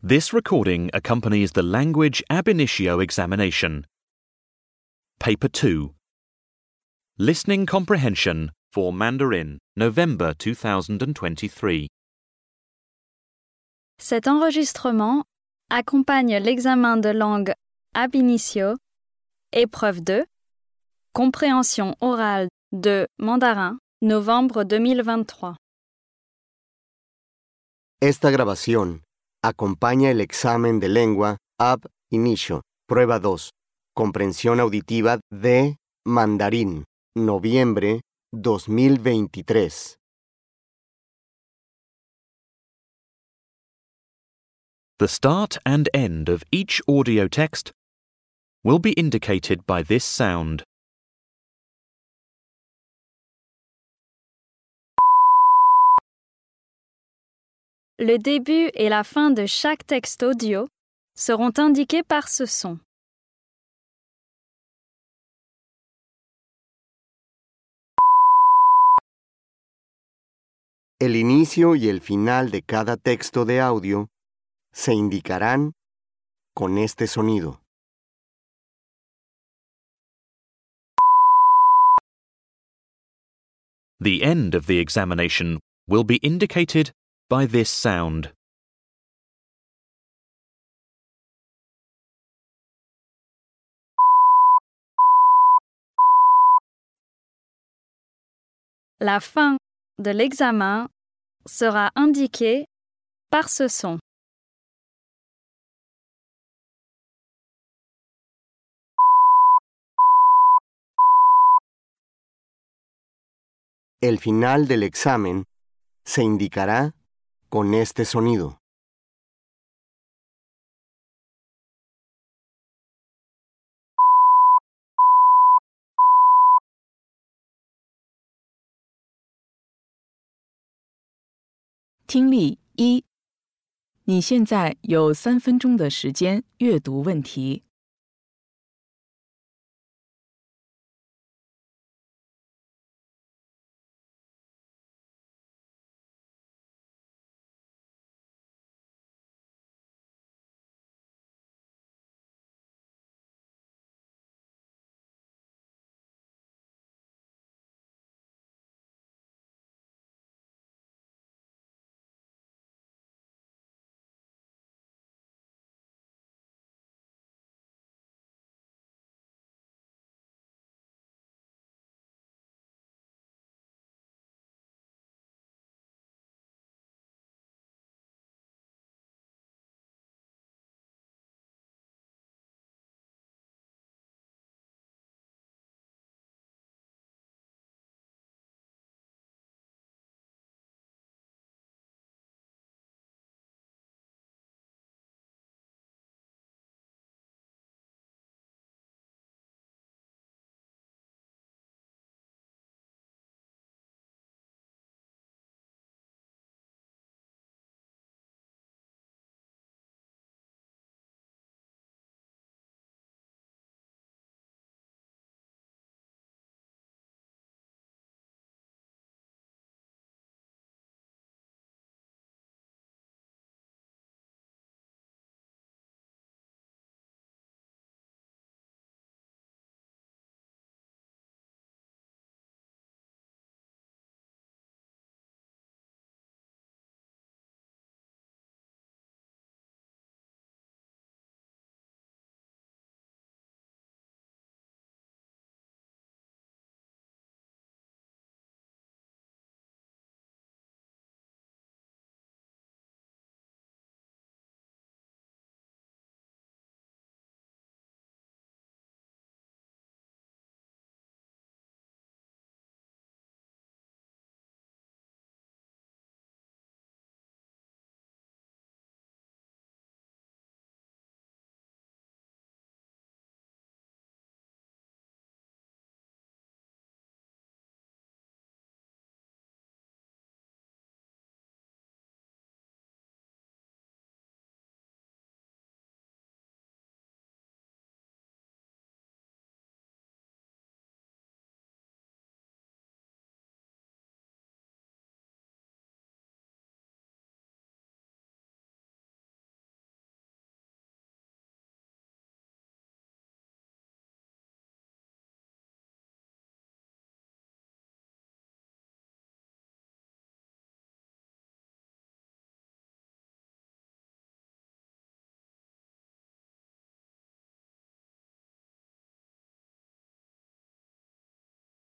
This recording accompanies the Language Ab Initio examination. Paper 2. Listening Comprehension for Mandarin, November 2023. Cet enregistrement accompagne l'examen de langue Ab Initio, épreuve 2, compréhension orale de mandarin, novembre 2023. Esta grabación acompaña el examen de lengua Ab Initio, prueba 2, comprensión auditiva de mandarín, noviembre 2023. The start and end of each audio text will be indicated by this sound. Le début et la fin de chaque texte audio seront indiqués par ce son. El inicio y el final de cada texto de audio se indicarán con este sonido. The end of the examination will be indicated by this sound. La fin de l'examen sera indiquée par ce son. El final del examen se indicará con este sonido. 听力1，你现在有3分钟的时间阅读问题。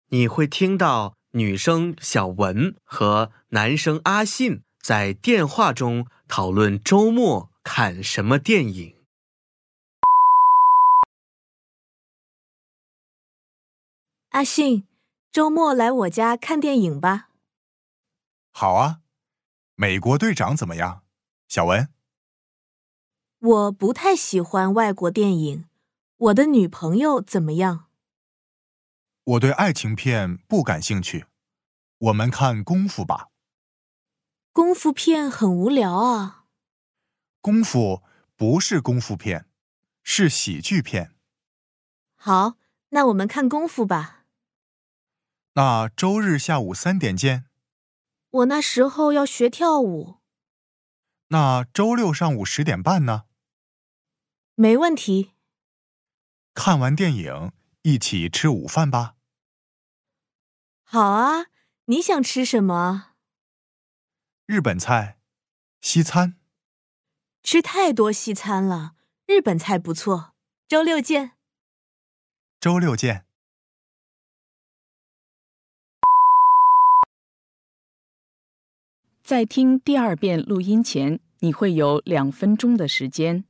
你会听到女生小文和男生阿信在电话中讨论周末看什么电影。 阿信，周末来我家看电影吧。 好啊，美国队长怎么样？小文？ 我不太喜欢外国电影，我的女朋友怎么样？ 我对爱情片不感兴趣，我们看功夫吧。 功夫片很无聊啊。 功夫不是功夫片，是喜剧片。 好，那我们看功夫吧。 那周日下午3点见。 我那时候要学跳舞。 那周六上午10点半呢？ 没问题。 看完电影，一起吃午饭吧。 好啊，你想吃什么？ 日本菜、西餐。 吃太多西餐了，日本菜不错。周六见。 周六见。 在听第2遍录音前，你会有2分钟的时间。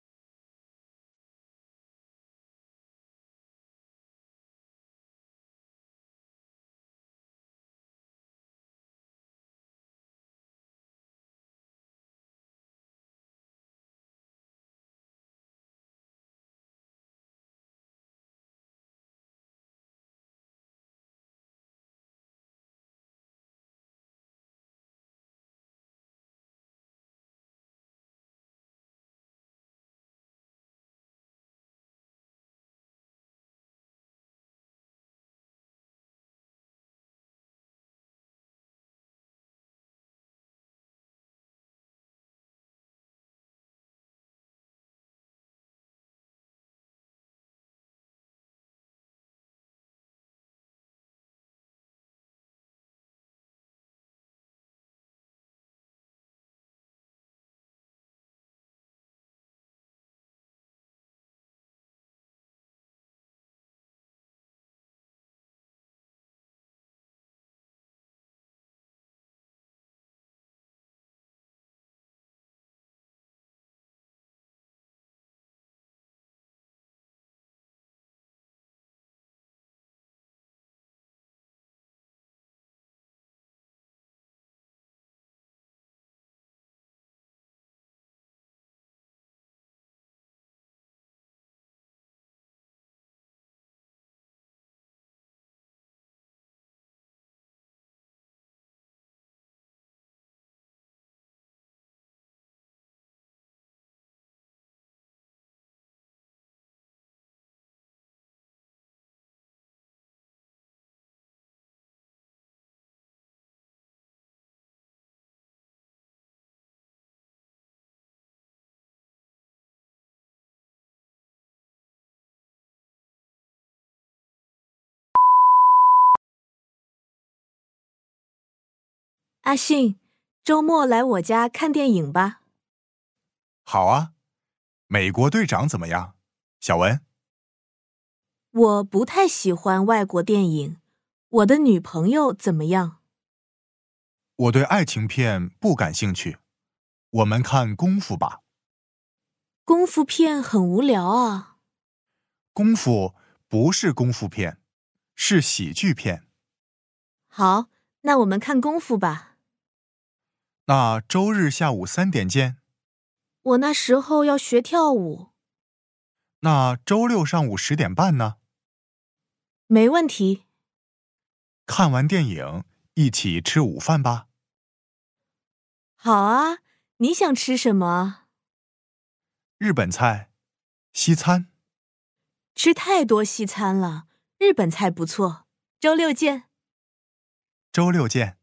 阿信，周末来我家看电影吧。 好啊，美国队长怎么样？小文？ 我不太喜欢外国电影，我的女朋友怎么样？ 我对爱情片不感兴趣，我们看功夫吧。 功夫片很无聊啊。 功夫不是功夫片，是喜剧片。 好，那我们看功夫吧。 那周日下午3点见。 我那时候要学跳舞。 那周六上午10点半呢？ 没问题。 看完电影，一起吃午饭吧。 好啊，你想吃什么？ 日本菜、西餐。 吃太多西餐了，日本菜不错。周六见。 周六见。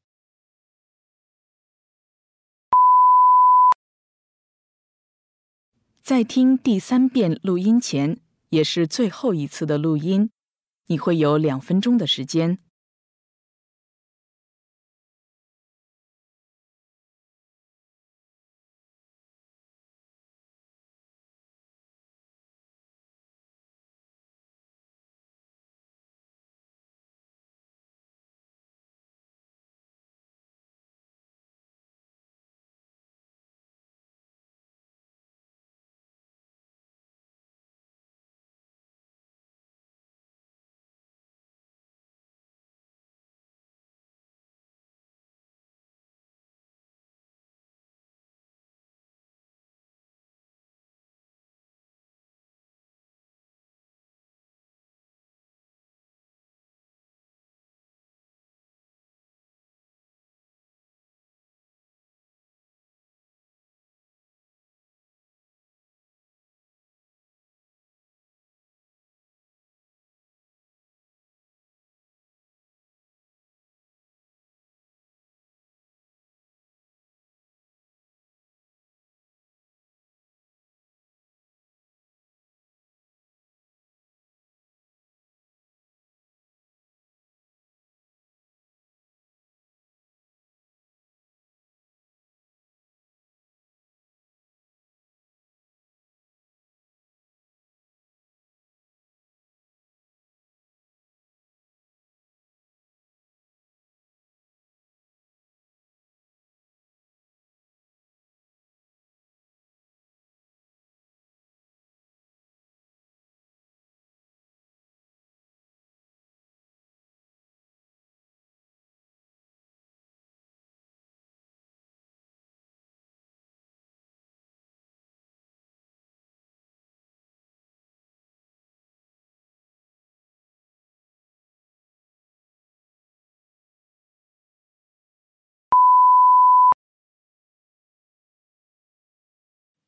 在听第3遍录音前，也是最后一次的录音，你会有2分钟的时间。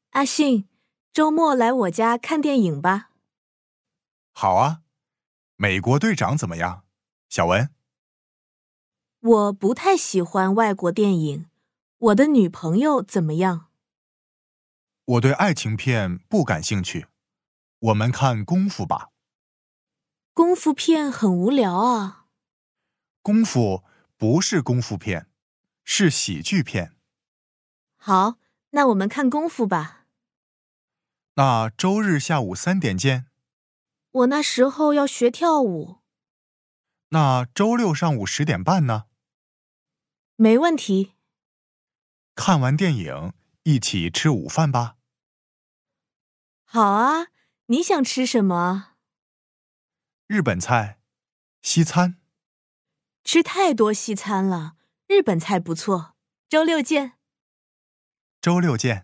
阿信，周末来我家看电影吧。 好啊。美国队长怎么样？小文？ 我不太喜欢外国电影，我的女朋友怎么样？ 我对爱情片不感兴趣，我们看功夫吧。 功夫片很无聊啊。 功夫不是功夫片，是喜剧片。 好，那我们看功夫吧。 那周日下午3点见。 我那时候要学跳舞。 那周六上午10点半呢？ 没问题。 看完电影，一起吃午饭吧。 好啊，你想吃什么？ 日本菜、西餐。 吃太多西餐了，日本菜不错。周六见。 周六见。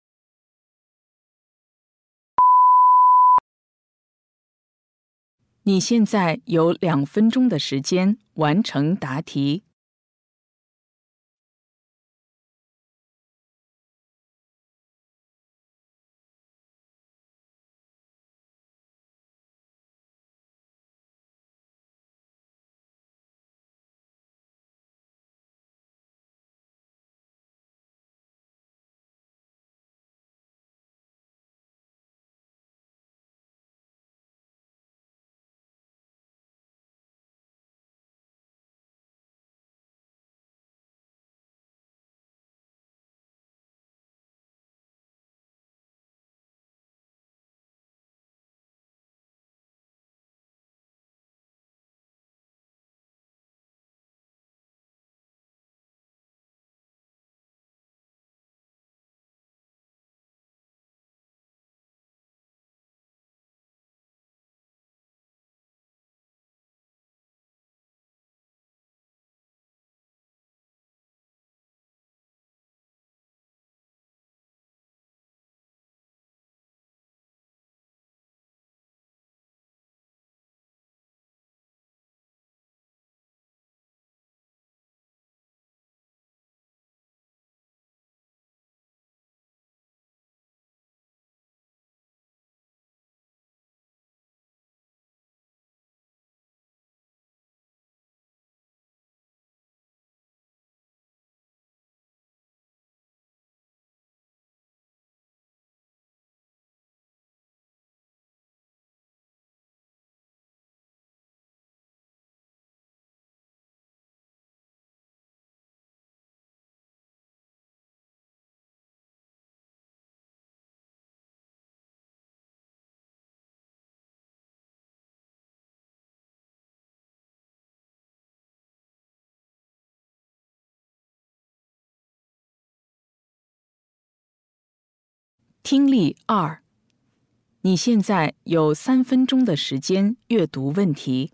你现在有2分钟的时间完成答题。听力2，你现在有3分钟的时间阅读问题。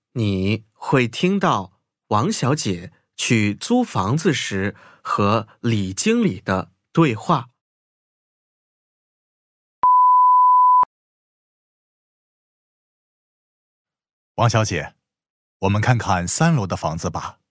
你会听到王小姐去租房子时和李经理的对话。 王小姐，我们看看3楼的房子吧。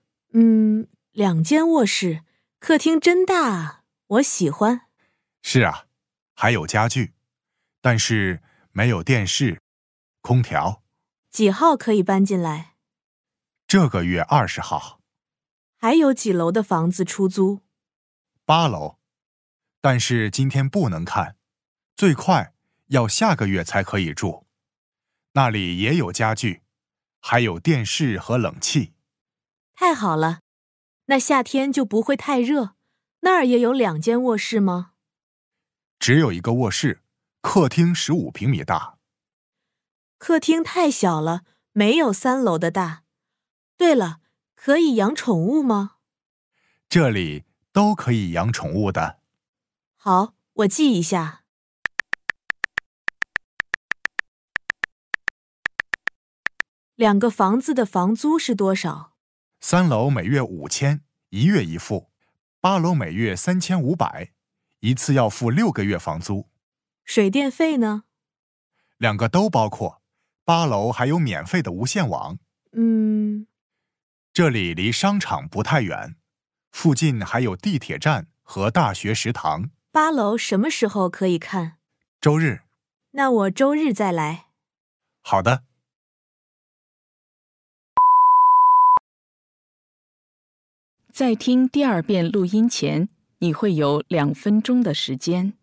2间卧室，客厅真大啊，我喜欢。 是啊，还有家具，但是没有电视、空调。 几号可以搬进来？ 这个月20号。 还有几楼的房子出租 ？8楼，但是今天不能看，最快要下个月才可以住。那里也有家具，还有电视和冷气。 太好了，那夏天就不会太热。那儿也有2间卧室吗？ 只有一个卧室，客厅15平米大。 客厅太小了，没有3楼的大。对了，可以养宠物吗？ 这里都可以养宠物的。 好，我记一下。2个房子的房租是多少 ？3楼每月5000，一月一付；8楼每月3500，一次要付6个月房租。 水电费呢 ？2个都包括，8楼还有免费的无线网。这里离商场不太远，附近还有地铁站和大学食堂。 8楼什么时候可以看？ 周日。 那我周日再来。 好的。 在听第2遍录音前，你会有2分钟的时间。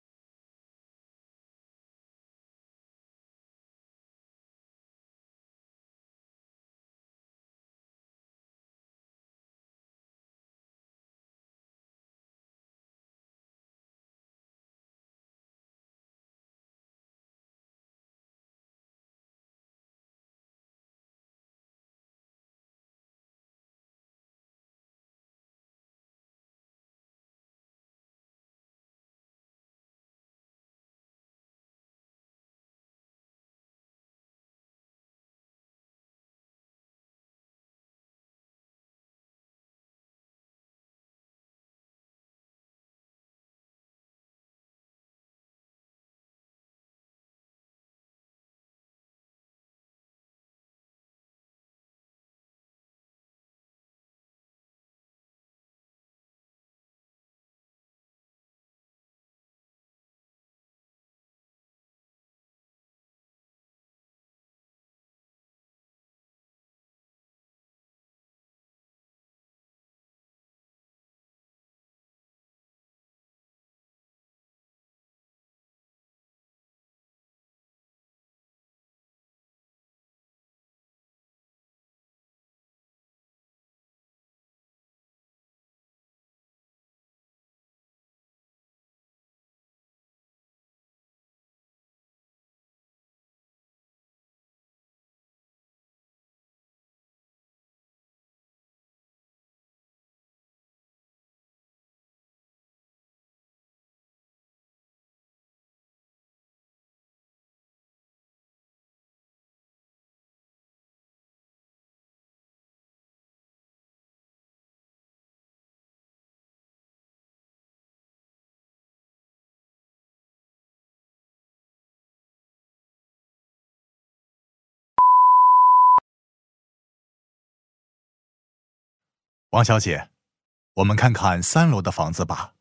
王小姐，我们看看3楼的房子吧。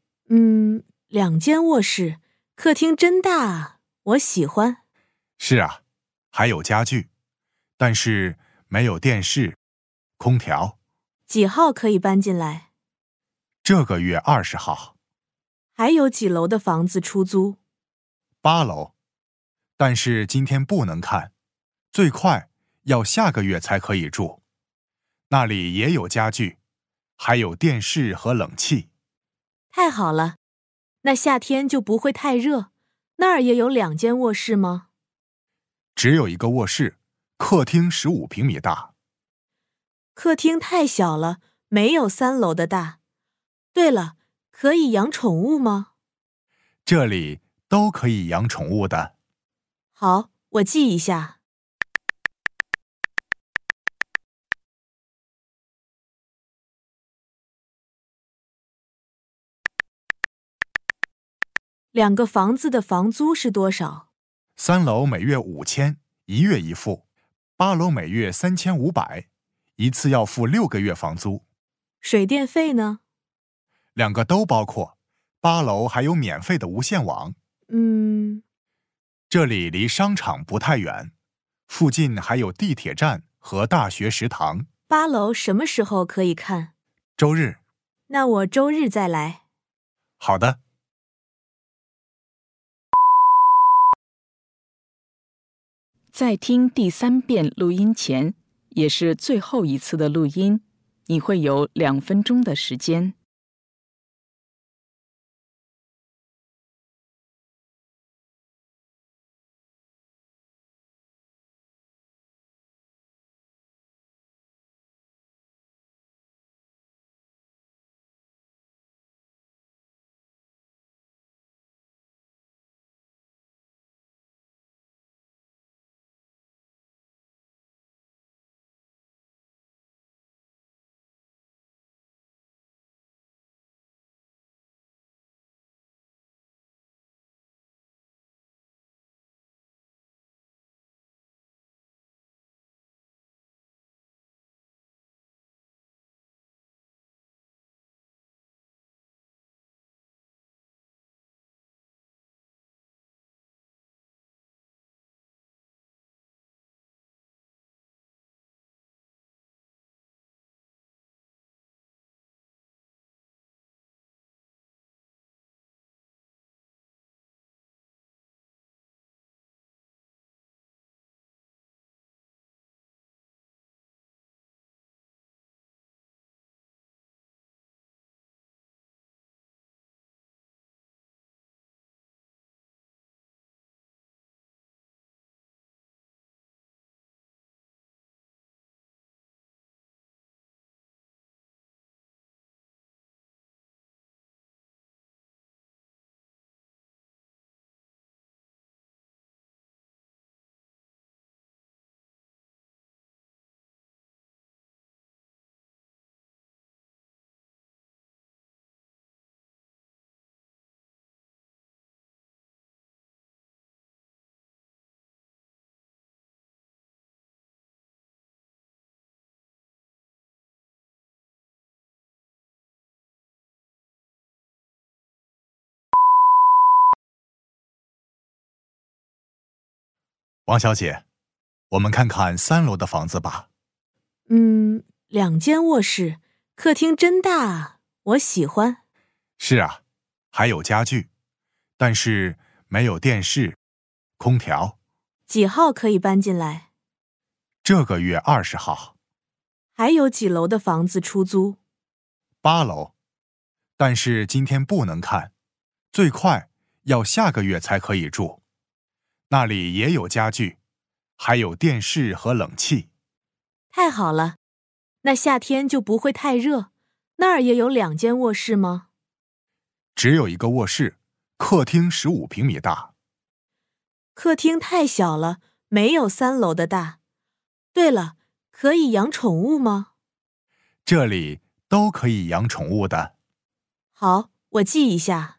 2间卧室，客厅真大啊，我喜欢。 是啊，还有家具，但是没有电视、空调。 几号可以搬进来？ 这个月20号。 还有几楼的房子出租 ？8楼，但是今天不能看，最快要下个月才可以住。那里也有家具，还有电视和冷气。 太好了，那夏天就不会太热。那儿也有2间卧室吗？ 只有一个卧室，客厅15平米大。 客厅太小了，没有3楼的大。对了，可以养宠物吗？ 这里都可以养宠物的。 好，我记一下。 两个房子的房租是多少 ？3楼每月5000，一月一付；8楼每月3500，一次要付6个月房租。 水电费呢？ 两个都包括，8楼还有免费的无线网。这里离商场不太远，附近还有地铁站和大学食堂。 8楼什么时候可以看？ 周日。 那我周日再来。 好的。 在听第3遍录音前，也是最后一次的录音，你会有2分钟的时间。 王小姐，我们看看3楼的房子吧。 2间卧室，客厅真大啊，我喜欢。 是啊，还有家具，但是没有电视、空调。 几号可以搬进来？ 这个月20号。 还有几楼的房子出租 ？8楼，但是今天不能看，最快要下个月才可以住。那里也有家具，还有电视和冷气。 太好了，那夏天就不会太热。那儿也有2间卧室吗？ 只有一个卧室，客厅15平米大。 客厅太小了，没有3楼的大。对了，可以养宠物吗？ 这里都可以养宠物的。 好，我记一下。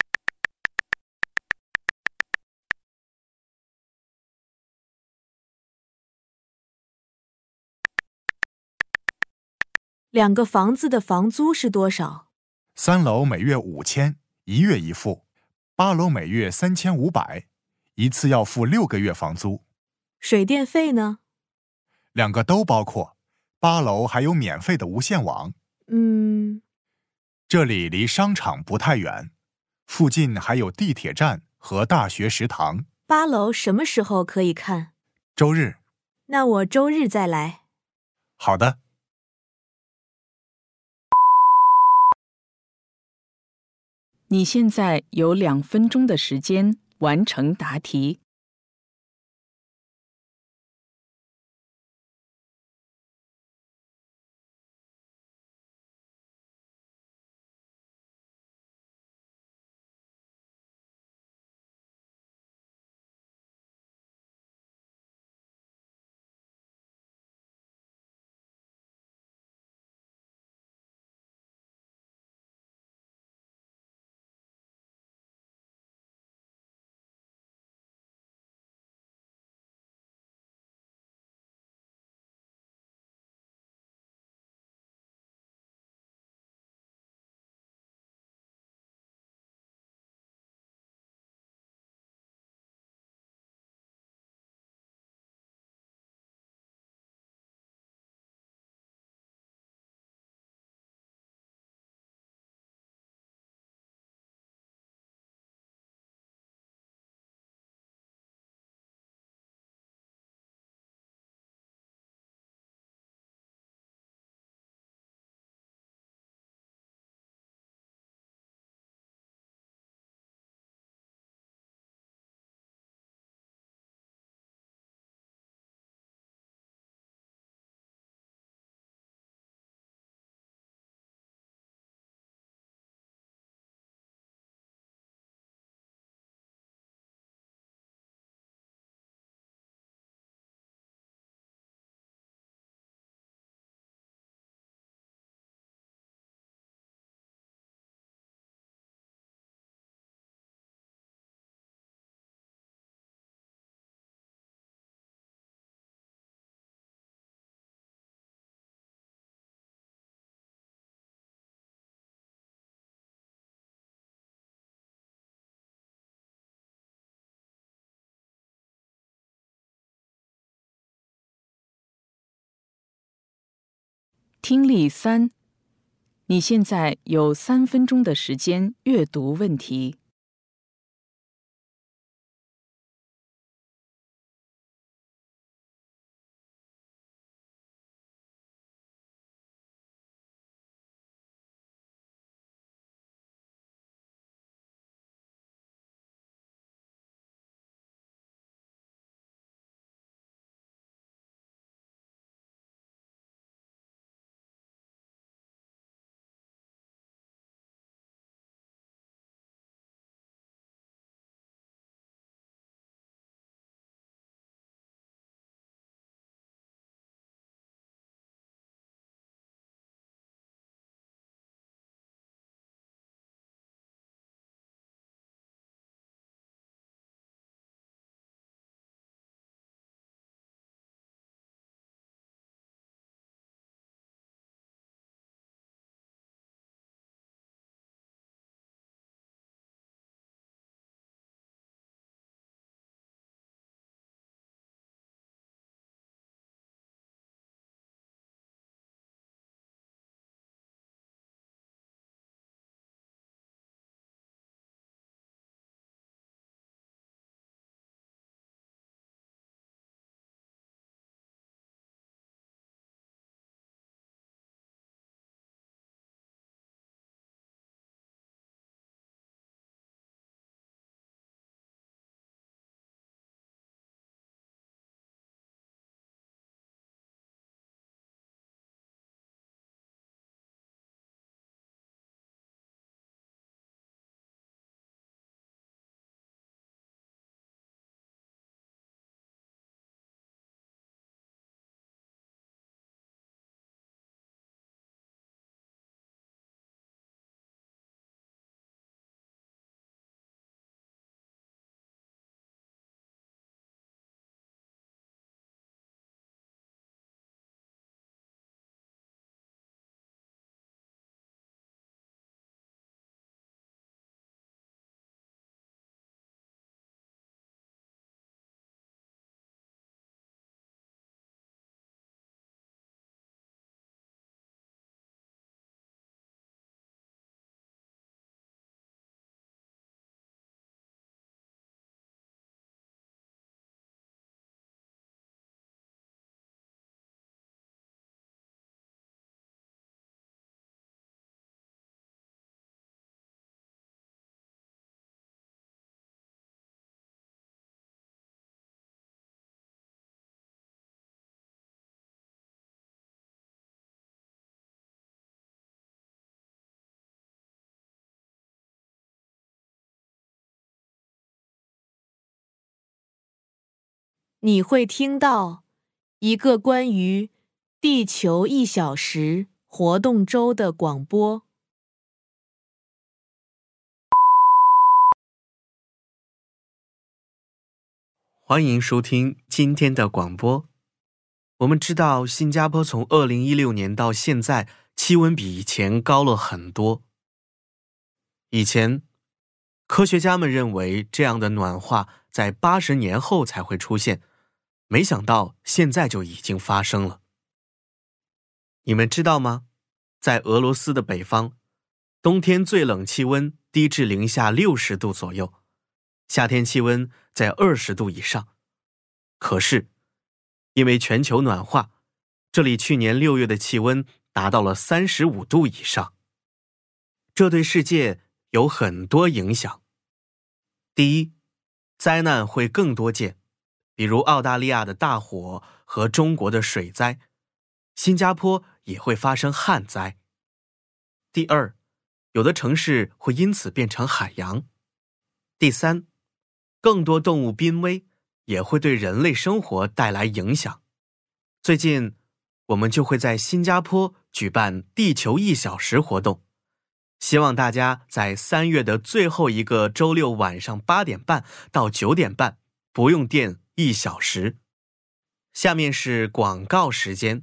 两个房子的房租是多少 ？3楼每月5000，一月一付；8楼每月3500，一次要付6个月房租。 水电费呢？ 两个都包括，8楼还有免费的无线网。这里离商场不太远，附近还有地铁站和大学食堂。 8楼什么时候可以看？ 周日。 那我周日再来。 好的。 你现在有2分钟的时间完成答题。 听力3，你现在有3分钟的时间阅读问题。 你会听到一个关于地球1小时活动周的广播。 欢迎收听今天的广播。我们知道新加坡从2016年到现在气温比以前高了很多。以前科学家们认为这样的暖化在80年后才会出现，没想到现在就已经发生了。你们知道吗？在俄罗斯的北方，冬天最冷气温低至零下60度左右，夏天气温在20度以上。可是因为全球暖化，这里去年6月的气温达到了35度以上。这对世界有很多影响。第一，灾难会更多见，比如澳大利亚的大火和中国的水灾，新加坡也会发生旱灾。第二，有的城市会因此变成海洋。第三，更多动物濒危，也会对人类生活带来影响。最近，我们就会在新加坡举办地球1小时活动，希望大家在3月的最后一个周六晚上8点半到9点半不用电1小时。下面是广告时间。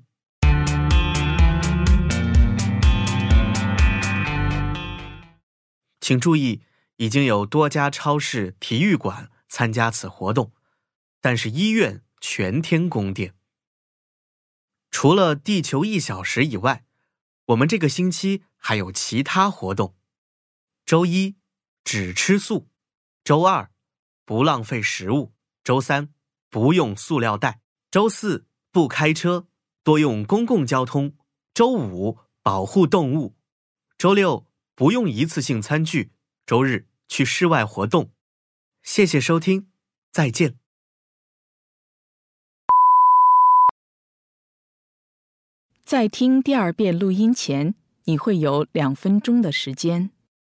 请注意，已经有多家超市、体育馆参加此活动，但是医院全天供电。除了地球1小时以外， 我们这个星期还有其他活动。周一，只吃素；周二，不浪费食物；周三，不用塑料袋；周四，不开车，多用公共交通；周五，保护动物；周六，不用一次性餐具；周日，去室外活动。谢谢收听，再见。 在听第二遍录音前，你会有2分钟的时间。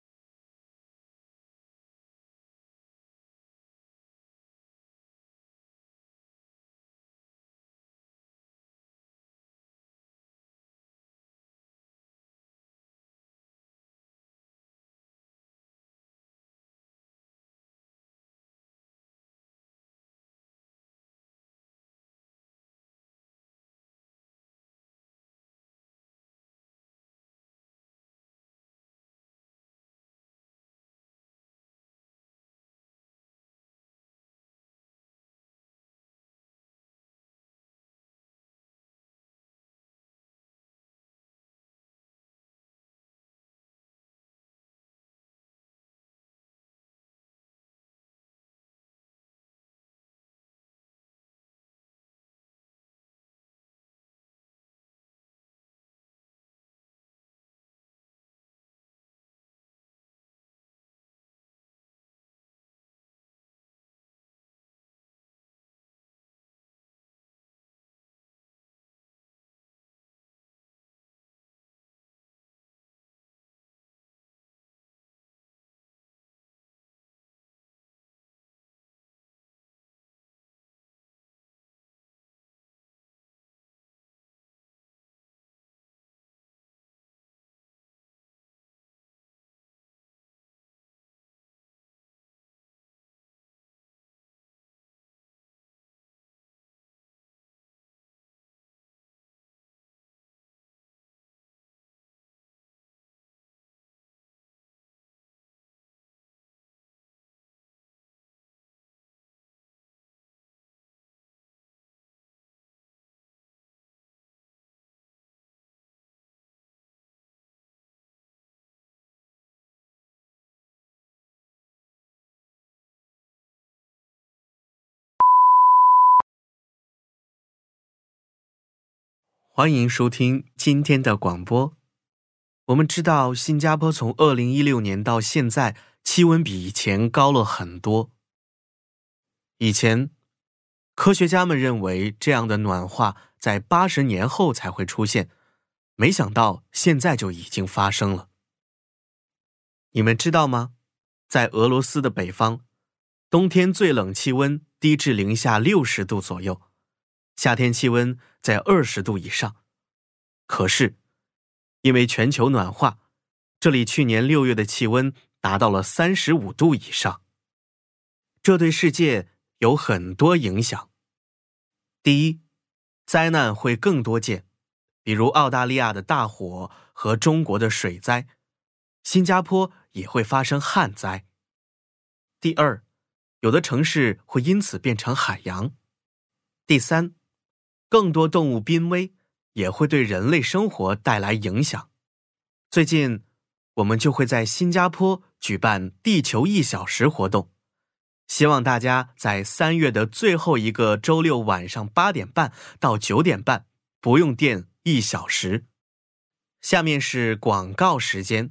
欢迎收听今天的广播。我们知道新加坡从2016年到现在气温比以前高了很多。以前科学家们认为这样的暖化在80年后才会出现，没想到现在就已经发生了。你们知道吗？在俄罗斯的北方，冬天最冷气温低至零下60度左右，夏天气温在20度以上。可是因为全球暖化，这里去年6月的气温达到了35度以上。这对世界有很多影响。第一，灾难会更多见，比如澳大利亚的大火和中国的水灾，新加坡也会发生旱灾。第二，有的城市会因此变成海洋。第三，更多动物濒危，也会对人类生活带来影响。最近，我们就会在新加坡举办地球1小时活动，希望大家在3月的最后一个周六晚上8点半到9点半不用电1小时。下面是广告时间。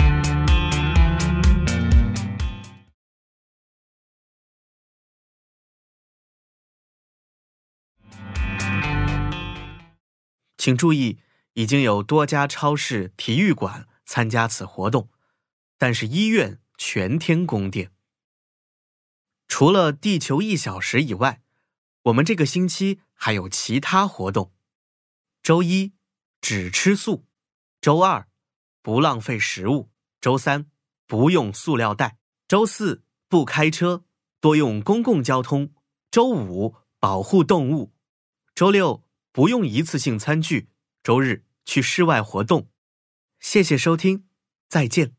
请注意，已经有多家超市、体育馆参加此活动，但是医院全天供电。除了地球1小时以外，我们这个星期还有其他活动。周一，只吃素；周二，不浪费食物；周三，不用塑料袋；周四，不开车，多用公共交通；周五，保护动物；周六，不用一次性餐具；周日，去室外活动。谢谢收听，再见。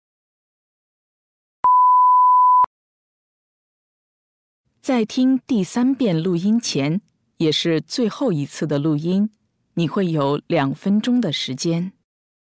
在听第3遍录音前，也是最后一次的录音，你会有2分钟的时间。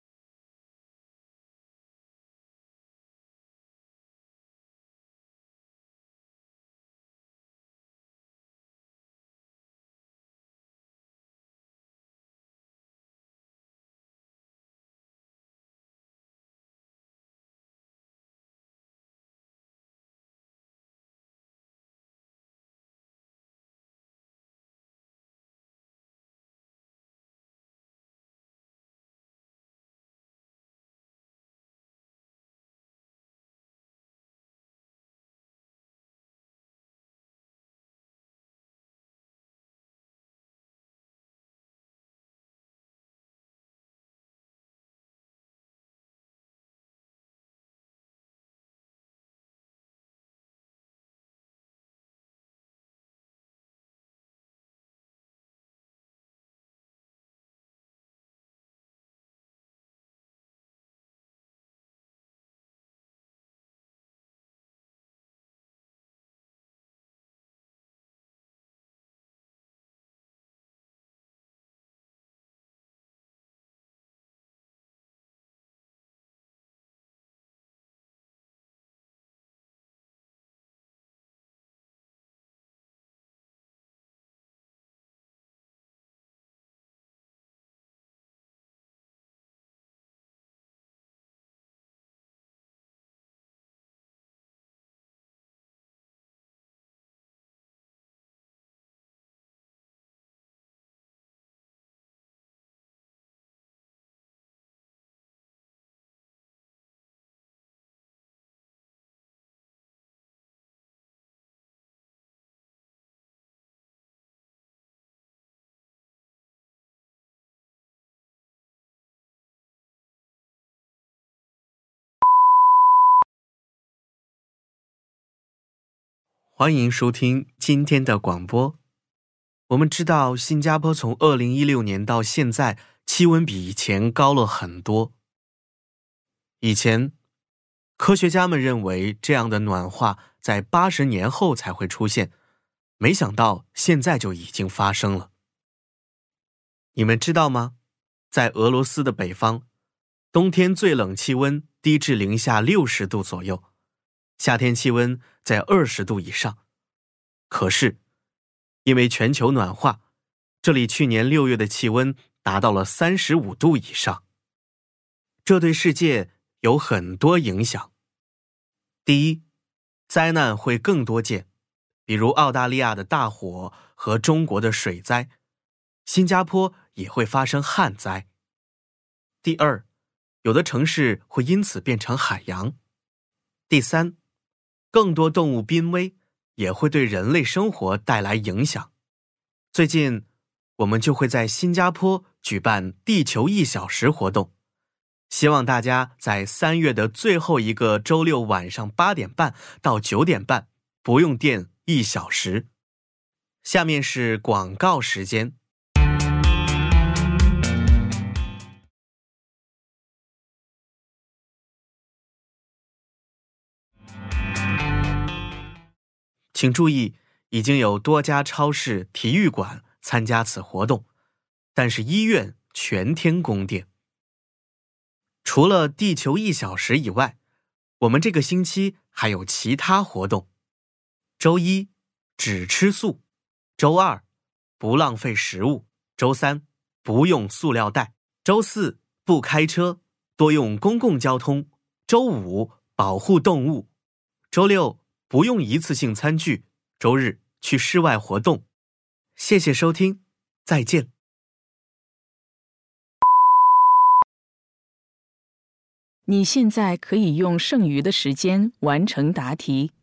欢迎收听今天的广播。我们知道新加坡从2016年到现在气温比以前高了很多。以前科学家们认为这样的暖化在80年后才会出现，没想到现在就已经发生了。你们知道吗？在俄罗斯的北方，冬天最冷气温低至零下60度左右，夏天气温在20度以上。可是因为全球暖化，这里去年6月的气温达到了35度以上。这对世界有很多影响。第一，灾难会更多见，比如澳大利亚的大火和中国的水灾，新加坡也会发生旱灾。第二，有的城市会因此变成海洋。第三，更多动物濒危，也会对人类生活带来影响。最近，我们就会在新加坡举办地球1小时活动，希望大家在3月的最后一个周六晚上8点半到9点半不用电1小时。下面是广告时间。请注意，已经有多家超市、体育馆参加此活动，但是医院全天供电。除了地球1小时以外，我们这个星期还有其他活动。周一，只吃素；周二，不浪费食物；周三，不用塑料袋；周四，不开车，多用公共交通；周五，保护动物；周六，不用一次性餐具；周日，去室外活动。谢谢收听，再见。 你现在可以用剩余的时间完成答题。